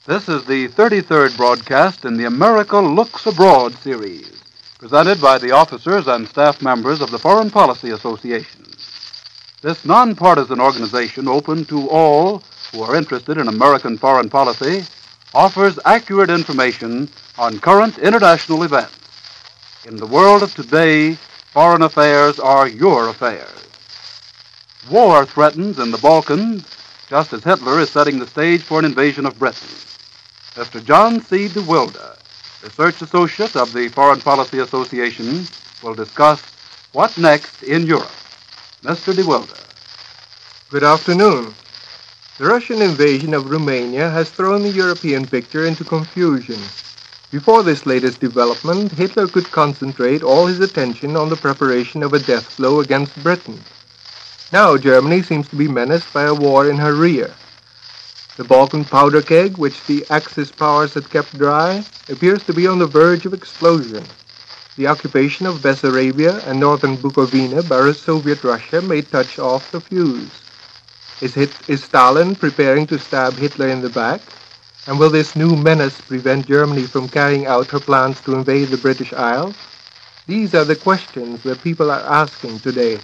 This is the 33rd broadcast in the America Looks Abroad series, presented by the officers and staff members of the Foreign Policy Association. This nonpartisan organization, open to all who are interested in American foreign policy, offers accurate information on current international events. In the world of today, foreign affairs are your affairs. War threatens in the Balkans, just as Hitler is setting the stage for an invasion of Britain. Mr. John C. DeWilde, research associate of the Foreign Policy Association, will discuss what next in Europe. Mr. DeWilde. Good afternoon. The Russian invasion of Romania has thrown the European picture into confusion. Before this latest development, Hitler could concentrate all his attention on the preparation of a death blow against Britain. Now Germany seems to be menaced by a war in her rear. The Balkan powder keg, which the Axis powers had kept dry, appears to be on the verge of explosion. The occupation of Bessarabia and northern Bukovina by Soviet Russia may touch off the fuse. Is Stalin preparing to stab Hitler in the back? And will this new menace prevent Germany from carrying out her plans to invade the British Isles? These are the questions that people are asking today.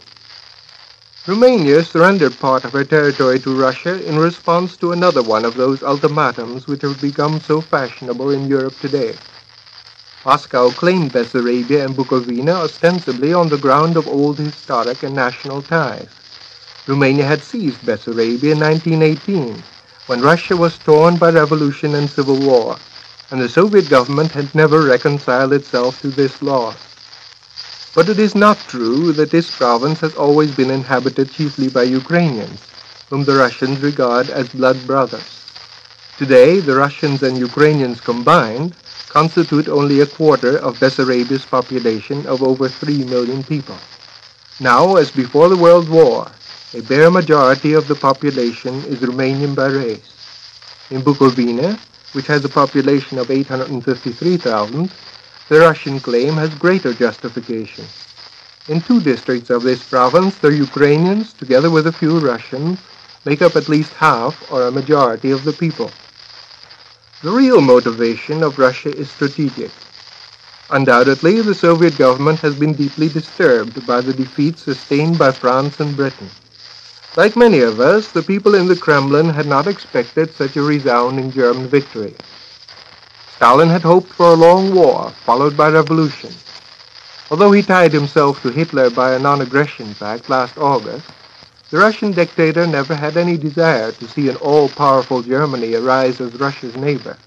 Romania surrendered part of her territory to Russia in response to another one of those ultimatums which have become so fashionable in Europe today. Moscow claimed Bessarabia and Bukovina ostensibly on the ground of old historic and national ties. Romania had seized Bessarabia in 1918, when Russia was torn by revolution and civil war, and the Soviet government had never reconciled itself to this loss. But it is not true that this province has always been inhabited chiefly by Ukrainians, whom the Russians regard as blood brothers. Today, the Russians and Ukrainians combined constitute only a quarter of Bessarabia's population of over 3 million people. Now, as before the World War, a bare majority of the population is Romanian by race. In Bukovina, which has a population of 853,000, the Russian claim has greater justification. In 2 districts of this province, the Ukrainians, together with a few Russians, make up at least half or a majority of the people. The real motivation of Russia is strategic. Undoubtedly, the Soviet government has been deeply disturbed by the defeats sustained by France and Britain. Like many of us, the people in the Kremlin had not expected such a resounding German victory. Stalin had hoped for a long war, followed by revolution. Although he tied himself to Hitler by a non-aggression pact last August, the Russian dictator never had any desire to see an all-powerful Germany arise as Russia's neighbor.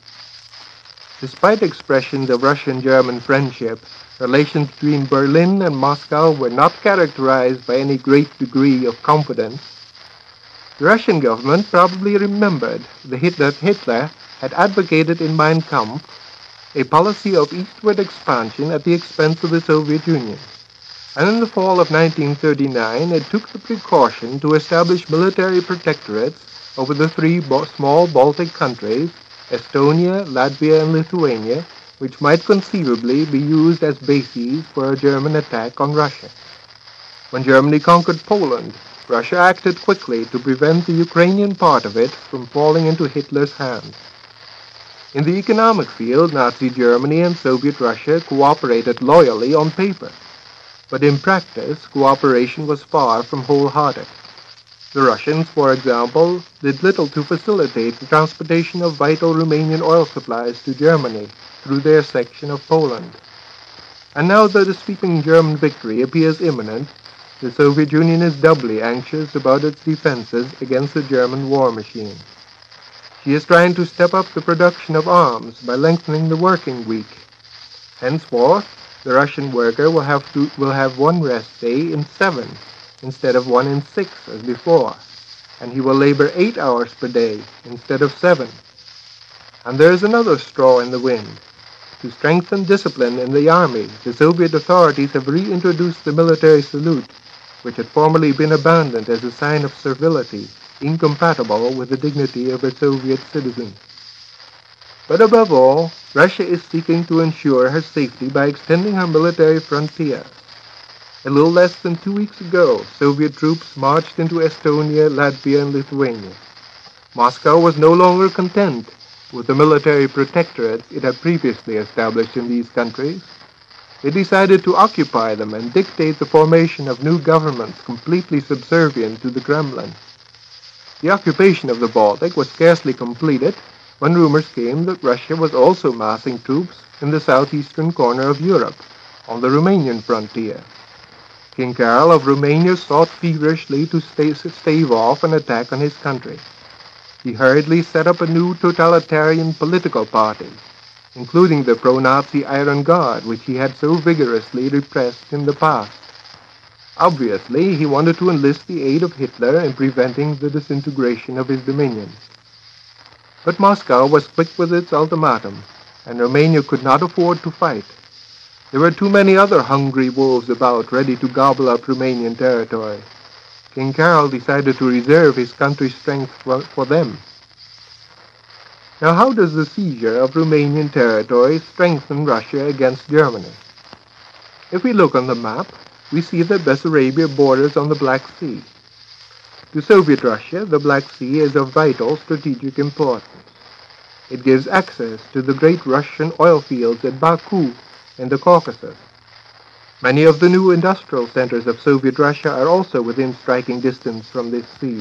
Despite expressions of Russian-German friendship, relations between Berlin and Moscow were not characterized by any great degree of confidence. The Russian government probably remembered that Hitler had advocated in Mein Kampf a policy of eastward expansion at the expense of the Soviet Union, and in the fall of 1939 it took the precaution to establish military protectorates over the 3 small Baltic countries, Estonia, Latvia, and Lithuania, which might conceivably be used as bases for a German attack on Russia. When Germany conquered Poland, Russia acted quickly to prevent the Ukrainian part of it from falling into Hitler's hands. In the economic field, Nazi Germany and Soviet Russia cooperated loyally on paper, but in practice, cooperation was far from wholehearted. The Russians, for example, did little to facilitate the transportation of vital Romanian oil supplies to Germany through their section of Poland. And now that the sweeping German victory appears imminent, the Soviet Union is doubly anxious about its defenses against the German war machine. She is trying to step up the production of arms by lengthening the working week. Henceforth, the Russian worker will have 1 rest day in 7 instead of 1 in 6 as before, and he will labor 8 hours per day instead of 7. And there is another straw in the wind. To strengthen discipline in the army, the Soviet authorities have reintroduced the military salute, which had formerly been abandoned as a sign of servility, incompatible with the dignity of a Soviet citizen. But above all, Russia is seeking to ensure her safety by extending her military frontier. A little less than 2 weeks ago, Soviet troops marched into Estonia, Latvia, and Lithuania. Moscow was no longer content with the military protectorates it had previously established in these countries, it decided to occupy them and dictate the formation of new governments completely subservient to the Kremlin. The occupation of the Baltic was scarcely completed when rumors came that Russia was also massing troops in the southeastern corner of Europe, on the Romanian frontier. King Carol of Romania sought feverishly to stave off an attack on his country. He hurriedly set up a new totalitarian political party, including the pro-Nazi Iron Guard, which he had so vigorously repressed in the past. Obviously, he wanted to enlist the aid of Hitler in preventing the disintegration of his dominions. But Moscow was quick with its ultimatum, and Romania could not afford to fight. There were too many other hungry wolves about, ready to gobble up Romanian territory. King Carol decided to reserve his country's strength for them. Now, how does the seizure of Romanian territory strengthen Russia against Germany? If we look on the map, we see that Bessarabia borders on the Black Sea. To Soviet Russia, the Black Sea is of vital strategic importance. It gives access to the great Russian oil fields at Baku in the Caucasus. Many of the new industrial centers of Soviet Russia are also within striking distance from this sea.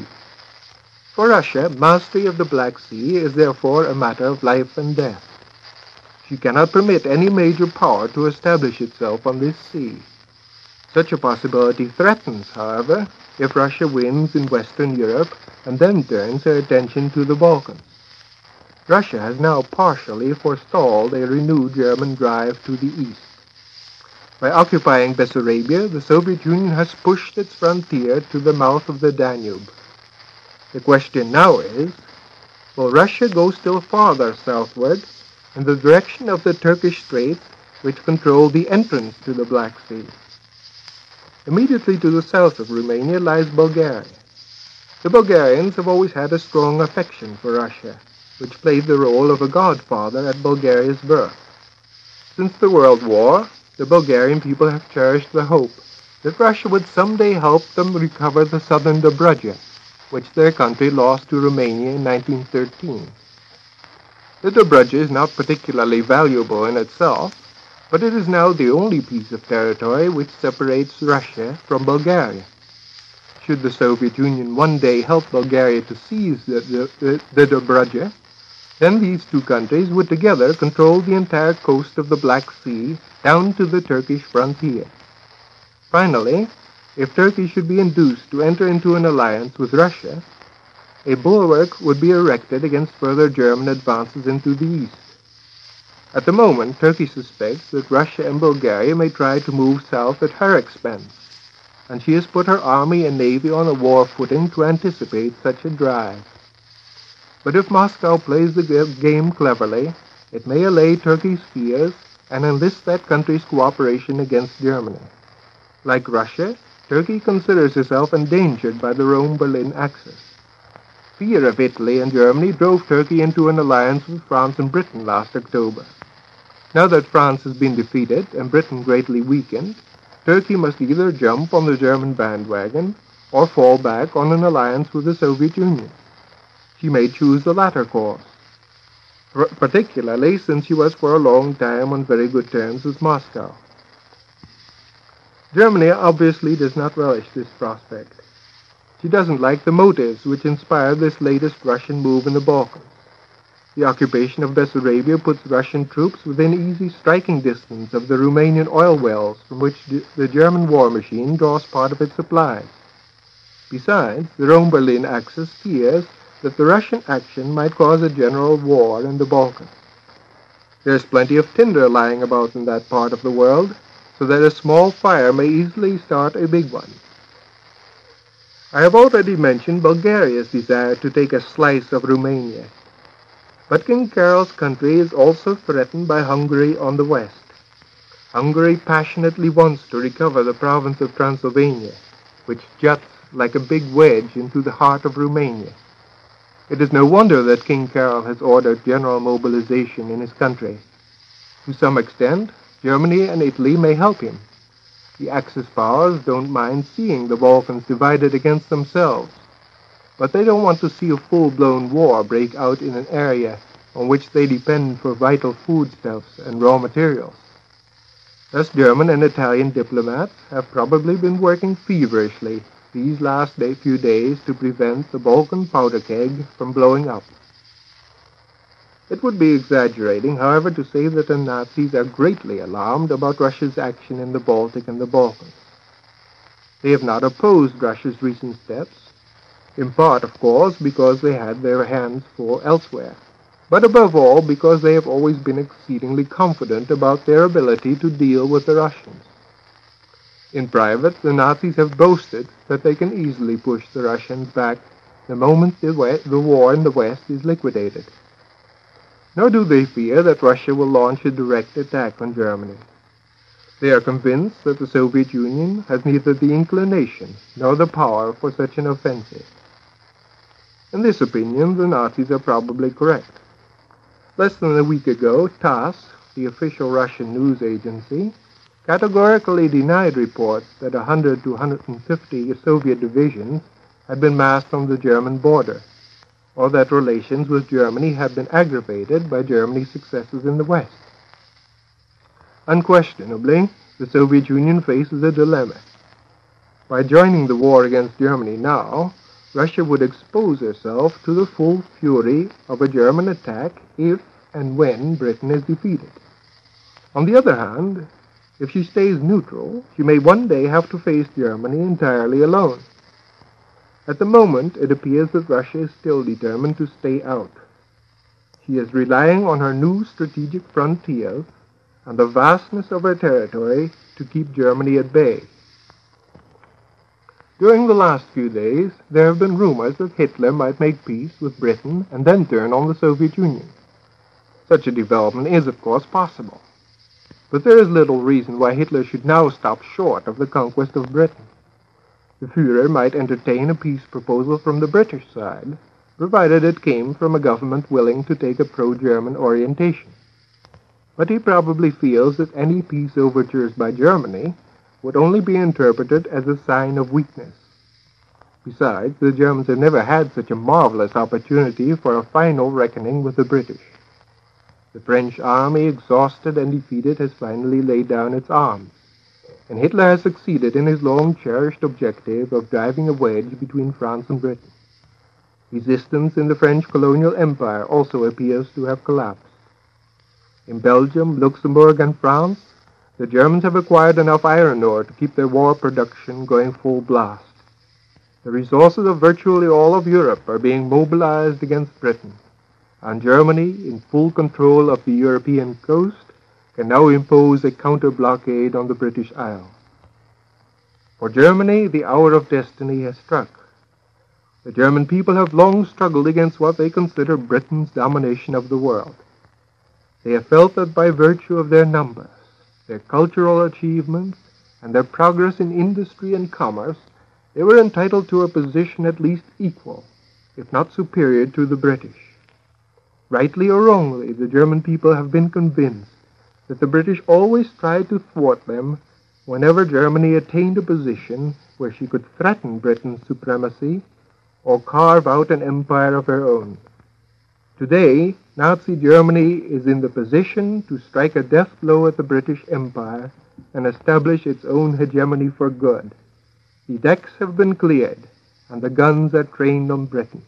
For Russia, mastery of the Black Sea is therefore a matter of life and death. She cannot permit any major power to establish itself on this sea. Such a possibility threatens, however, if Russia wins in Western Europe and then turns her attention to the Balkans. Russia has now partially forestalled a renewed German drive to the east. By occupying Bessarabia, the Soviet Union has pushed its frontier to the mouth of the Danube. The question now is, will Russia go still farther southward in the direction of the Turkish Straits, which control the entrance to the Black Sea? Immediately to the south of Romania lies Bulgaria. The Bulgarians have always had a strong affection for Russia, which played the role of a godfather at Bulgaria's birth. Since the World War, the Bulgarian people have cherished the hope that Russia would someday help them recover the southern Dobruja, which their country lost to Romania in 1913. The Dobruja is not particularly valuable in itself, but it is now the only piece of territory which separates Russia from Bulgaria. Should the Soviet Union one day help Bulgaria to seize the Dobruja, then these two countries would together control the entire coast of the Black Sea down to the Turkish frontier. Finally, if Turkey should be induced to enter into an alliance with Russia, a bulwark would be erected against further German advances into the east. At the moment, Turkey suspects that Russia and Bulgaria may try to move south at her expense, and she has put her army and navy on a war footing to anticipate such a drive. But if Moscow plays the game cleverly, it may allay Turkey's fears and enlist that country's cooperation against Germany. Like Russia, Turkey considers herself endangered by the Rome-Berlin axis. Fear of Italy and Germany drove Turkey into an alliance with France and Britain last October. Now that France has been defeated and Britain greatly weakened, Turkey must either jump on the German bandwagon or fall back on an alliance with the Soviet Union. She may choose the latter course, particularly since she was for a long time on very good terms with Moscow. Germany obviously does not relish this prospect. She doesn't like the motives which inspired this latest Russian move in the Balkans. The occupation of Bessarabia puts Russian troops within easy striking distance of the Romanian oil wells from which the German war machine draws part of its supplies. Besides, the Rome-Berlin axis fears that the Russian action might cause a general war in the Balkans. There's plenty of tinder lying about in that part of the world, so that a small fire may easily start a big one. I have already mentioned Bulgaria's desire to take a slice of Romania. But King Carol's country is also threatened by Hungary on the west. Hungary passionately wants to recover the province of Transylvania, which juts like a big wedge into the heart of Romania. It is no wonder that King Carol has ordered general mobilization in his country. To some extent, Germany and Italy may help him. The Axis powers don't mind seeing the Balkans divided against themselves, but they don't want to see a full-blown war break out in an area on which they depend for vital foodstuffs and raw materials. Thus, German and Italian diplomats have probably been working feverishly these last few days to prevent the Balkan powder keg from blowing up. It would be exaggerating, however, to say that the Nazis are greatly alarmed about Russia's action in the Baltic and the Balkans. They have not opposed Russia's recent steps, in part, of course, because they had their hands full elsewhere, but above all because they have always been exceedingly confident about their ability to deal with the Russians. In private, the Nazis have boasted that they can easily push the Russians back the moment the war in the West is liquidated. Nor do they fear that Russia will launch a direct attack on Germany. They are convinced that the Soviet Union has neither the inclination nor the power for such an offensive. In this opinion, the Nazis are probably correct. Less than a week ago, TASS, the official Russian news agency, categorically denied reports that 100 to 150 Soviet divisions had been massed on the German border, or that relations with Germany had been aggravated by Germany's successes in the West. Unquestionably, the Soviet Union faces a dilemma. By joining the war against Germany now, Russia would expose herself to the full fury of a German attack if and when Britain is defeated. On the other hand, if she stays neutral, she may one day have to face Germany entirely alone. At the moment, it appears that Russia is still determined to stay out. She is relying on her new strategic frontiers and the vastness of her territory to keep Germany at bay. During the last few days, there have been rumors that Hitler might make peace with Britain and then turn on the Soviet Union. Such a development is, of course, possible. But there is little reason why Hitler should now stop short of the conquest of Britain. The Führer might entertain a peace proposal from the British side, provided it came from a government willing to take a pro-German orientation. But he probably feels that any peace overtures by Germany would only be interpreted as a sign of weakness. Besides, the Germans have never had such a marvelous opportunity for a final reckoning with the British. The French army, exhausted and defeated, has finally laid down its arms, and Hitler has succeeded in his long-cherished objective of driving a wedge between France and Britain. Resistance in the French colonial empire also appears to have collapsed. In Belgium, Luxembourg, and France, the Germans have acquired enough iron ore to keep their war production going full blast. The resources of virtually all of Europe are being mobilized against Britain, and Germany, in full control of the European coast, can now impose a counter-blockade on the British Isles. For Germany, the hour of destiny has struck. The German people have long struggled against what they consider Britain's domination of the world. They have felt that by virtue of their numbers, their cultural achievements, and their progress in industry and commerce, they were entitled to a position at least equal, if not superior, to the British. Rightly or wrongly, the German people have been convinced that the British always tried to thwart them whenever Germany attained a position where she could threaten Britain's supremacy or carve out an empire of her own. Today, Nazi Germany is in the position to strike a death blow at the British Empire and establish its own hegemony for good. The decks have been cleared, and the guns are trained on Britain.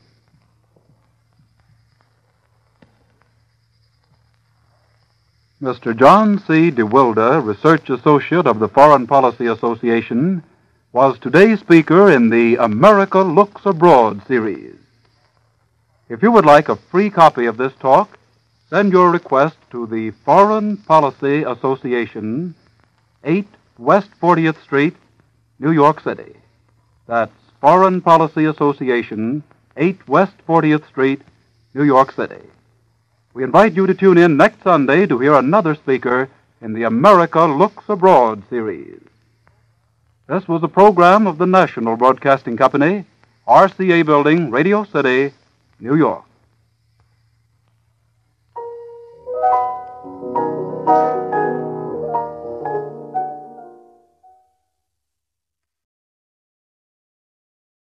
Mr. John C. DeWilde, Research Associate of the Foreign Policy Association, was today's speaker in the America Looks Abroad series. If you would like a free copy of this talk, send your request to the Foreign Policy Association, 8 West 40th Street, New York City. That's Foreign Policy Association, 8 West 40th Street, New York City. We invite you to tune in next Sunday to hear another speaker in the America Looks Abroad series. This was a program of the National Broadcasting Company, RCA Building, Radio City, New York.